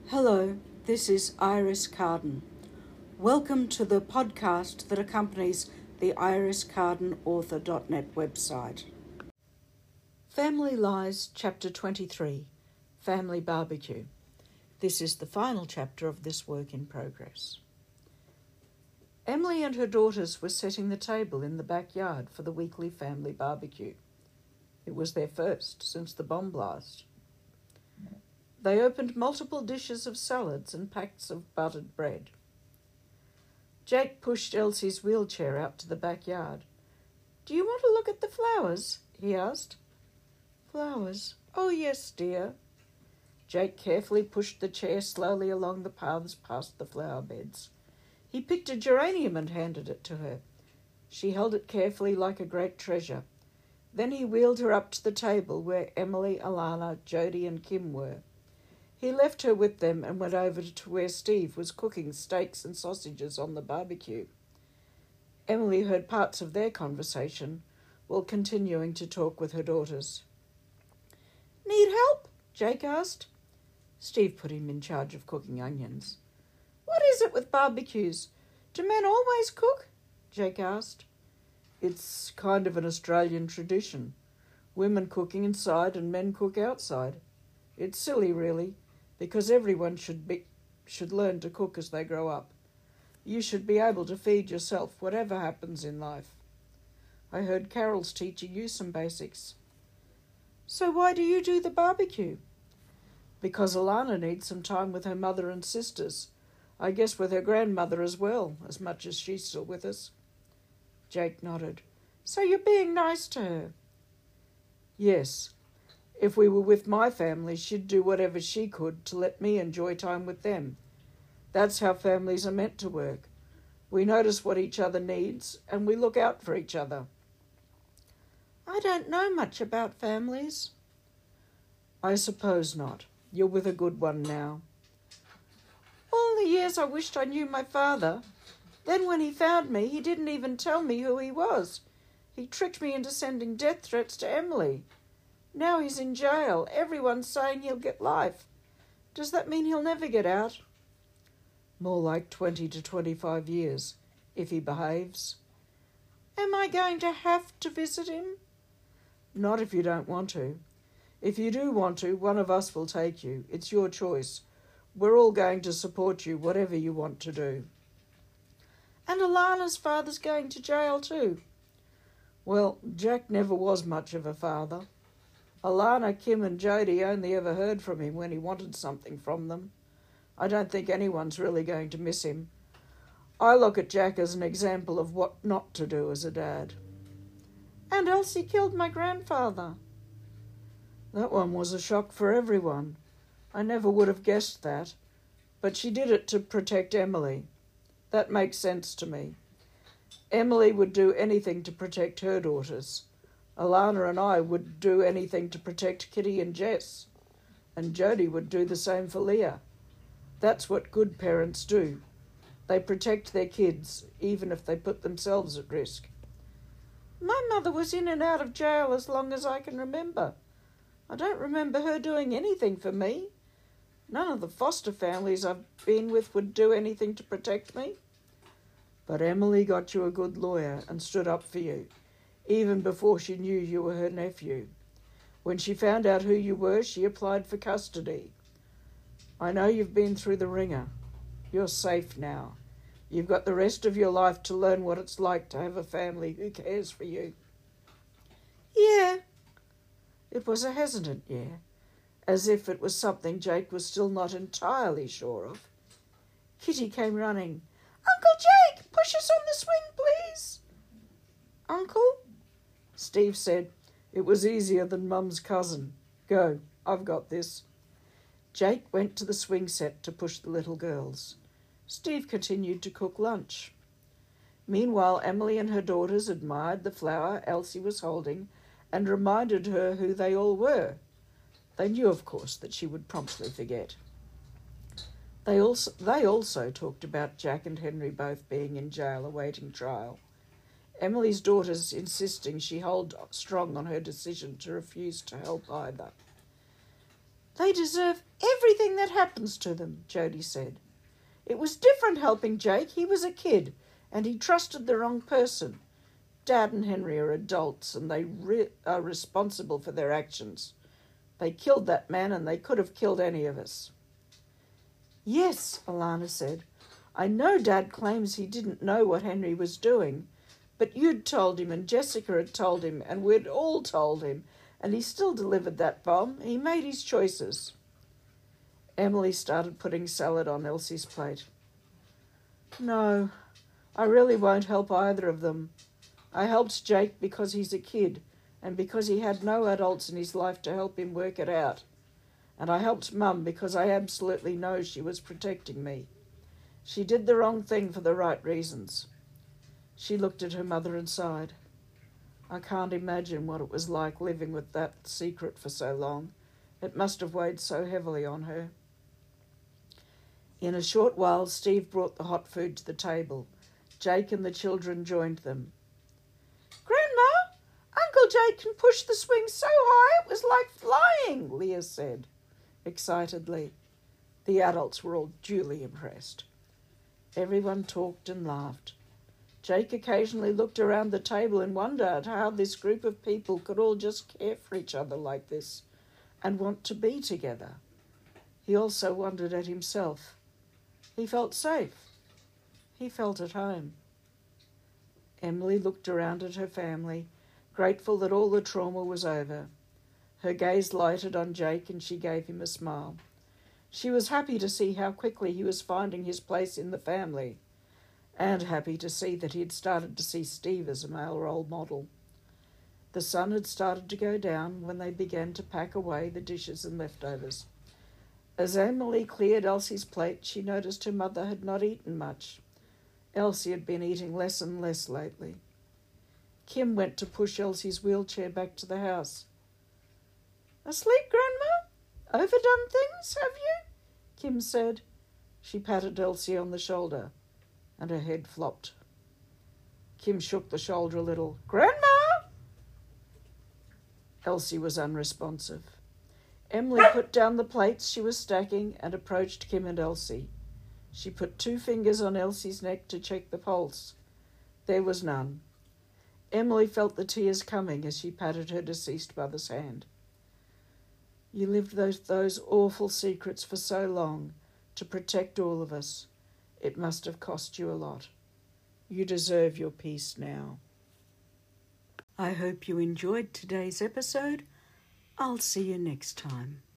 Hello, this is Iris Carden. Welcome to the podcast that accompanies the iriscardenauthor.net website. Family Lies, Chapter 23, Family Barbecue. This is the final chapter of this work in progress. Emily and her daughters were setting the table in the backyard for the weekly family barbecue. It was their first since the bomb blast. They opened multiple dishes of salads and packs of buttered bread. Jake pushed Elsie's wheelchair out to the backyard. "Do you want to look at the flowers?" he asked. "Flowers? Oh, yes, dear." Jake carefully pushed the chair slowly along the paths past the flower beds. He picked a geranium and handed it to her. She held it carefully like a great treasure. Then he wheeled her up to the table where Emily, Alana, Jody and Kim were. He left her with them and went over to where Steve was cooking steaks and sausages on the barbecue. Emily heard parts of their conversation while continuing to talk with her daughters. "Need help?" Jake asked. Steve put him in charge of cooking onions. "What is it with barbecues? Do men always cook?" Jake asked. "It's kind of an Australian tradition. Women cooking inside and men cook outside. It's silly, really, because everyone should learn to cook as they grow up. You should be able to feed yourself, whatever happens in life. I heard Carol's teaching you some basics." "So why do you do the barbecue?" "Because Alana needs some time with her mother and sisters. I guess with her grandmother as well, as much as she's still with us." Jake nodded. "So you're being nice to her?" "Yes. If we were with my family, she'd do whatever she could to let me enjoy time with them. That's how families are meant to work. We notice what each other needs, and we look out for each other." "I don't know much about families." "I suppose not. You're with a good one now." "All the years I wished I knew my father. Then when he found me, he didn't even tell me who he was. He tricked me into sending death threats to Emily. Now he's in jail. Everyone's saying he'll get life. Does that mean he'll never get out?" "More like 20 to 25 years, if he behaves." "Am I going to have to visit him?" "Not if you don't want to. If you do want to, one of us will take you. It's your choice. We're all going to support you, whatever you want to do." "And Alana's father's going to jail too?" "Well, Jack never was much of a father. Alana, Kim and Jody only ever heard from him when he wanted something from them. I don't think anyone's really going to miss him. I look at Jack as an example of what not to do as a dad." "And Elsie killed my grandfather." "That one was a shock for everyone. I never would have guessed that. But she did it to protect Emily. That makes sense to me. Emily would do anything to protect her daughters. Alana and I would do anything to protect Kitty and Jess. And Jody would do the same for Leah. That's what good parents do. They protect their kids, even if they put themselves at risk." "My mother was in and out of jail as long as I can remember. I don't remember her doing anything for me. None of the foster families I've been with would do anything to protect me." "But Emily got you a good lawyer and stood up for you, even before she knew you were her nephew. When she found out who you were, she applied for custody. I know you've been through the ringer. You're safe now. You've got the rest of your life to learn what it's like to have a family who cares for you." "Yeah." It was a hesitant yeah, as if it was something Jake was still not entirely sure of. Kitty came running. "Uncle Jake, push us on the swing, please." "Uncle?" Steve said. "It was easier than Mum's cousin. Go, I've got this." Jake went to the swing set to push the little girls. Steve continued to cook lunch. Meanwhile, Emily and her daughters admired the flower Elsie was holding and reminded her who they all were. They knew, of course, that she would promptly forget. They also talked about Jack and Henry both being in jail awaiting trial. Emily's daughters insisting she hold strong on her decision to refuse to help either. They deserve everything that happens to them, Jody said. It was different helping Jake. He was a kid, and he trusted the wrong person. Dad and Henry are adults, and they are responsible for their actions. They killed that man, and they could have killed any of us. Yes, Alana said. I know Dad claims he didn't know what Henry was doing, but you'd told him, and Jessica had told him, and we'd all told him, and he still delivered that bomb. He made his choices. Emily started putting salad on Elsie's plate. No, I really won't help either of them. I helped Jake because he's a kid and because he had no adults in his life to help him work it out. And I helped Mum because I absolutely know she was protecting me. She did the wrong thing for the right reasons. She looked at her mother and sighed. I can't imagine what it was like living with that secret for so long. It must have weighed so heavily on her. In a short while, Steve brought the hot food to the table. Jake and the children joined them. Grandma, Uncle Jake can push the swing so high it was like flying, Leah said excitedly. The adults were all duly impressed. Everyone talked and laughed. Jake occasionally looked around the table and wondered how this group of people could all just care for each other like this and want to be together. He also wondered at himself. He felt safe. He felt at home. Emily looked around at her family, grateful that all the trauma was over. Her gaze lighted on Jake and she gave him a smile. She was happy to see how quickly he was finding his place in the family, and happy to see that he had started to see Steve as a male role model. The sun had started to go down when they began to pack away the dishes and leftovers. As Emily cleared Elsie's plate, she noticed her mother had not eaten much. Elsie had been eating less and less lately. Kim went to push Elsie's wheelchair back to the house. Asleep, Grandma? Overdone things, have you? Kim said. She patted Elsie on the shoulder, and her head flopped. Kim shook the shoulder a little. Grandma? Elsie was unresponsive. Emily put down the plates she was stacking and approached Kim and Elsie. She put 2 fingers on Elsie's neck to check the pulse. There was none. Emily felt the tears coming as she patted her deceased mother's hand. You lived those awful secrets for so long to protect all of us. It must have cost you a lot. You deserve your peace now. I hope you enjoyed today's episode. I'll see you next time.